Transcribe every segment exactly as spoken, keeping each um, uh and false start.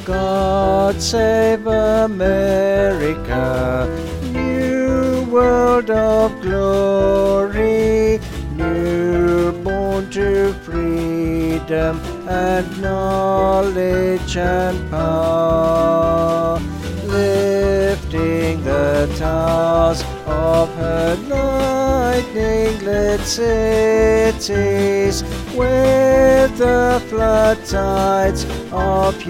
God save America, new world of glory, newborn to freedom and knowledge and power, lifting the towers of her lightning-lit cities, where the flood tides of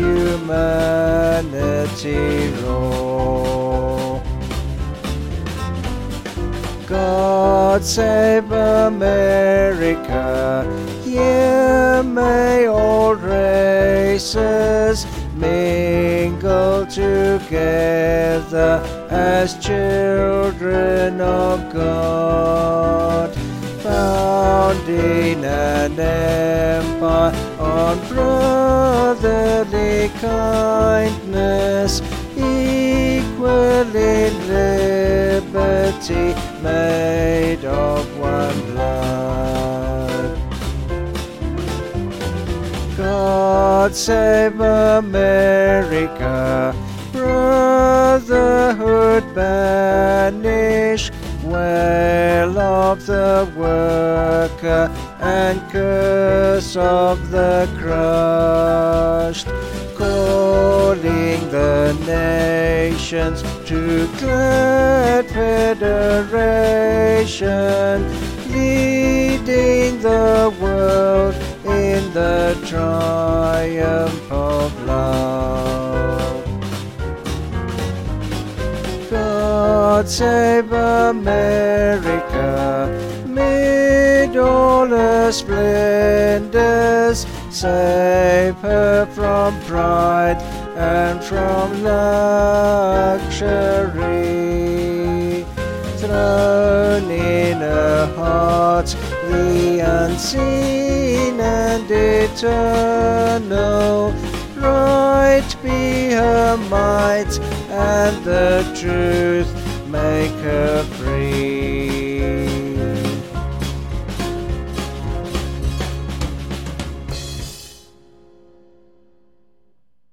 humanity roar. God save America, here may all races mingle together as children of God, founding an empire on brotherly kindness, equal in liberty, made of one blood. God save America, brotherhood banish, wail of the worker and curse of the crushed, calling the nations to glad federation, leading the world in the triumph of love. God save America, mid all her splendors, save her from pride and from luxury. Thrown in her heart the unseen and eternal, right be her might, and the truth make her free.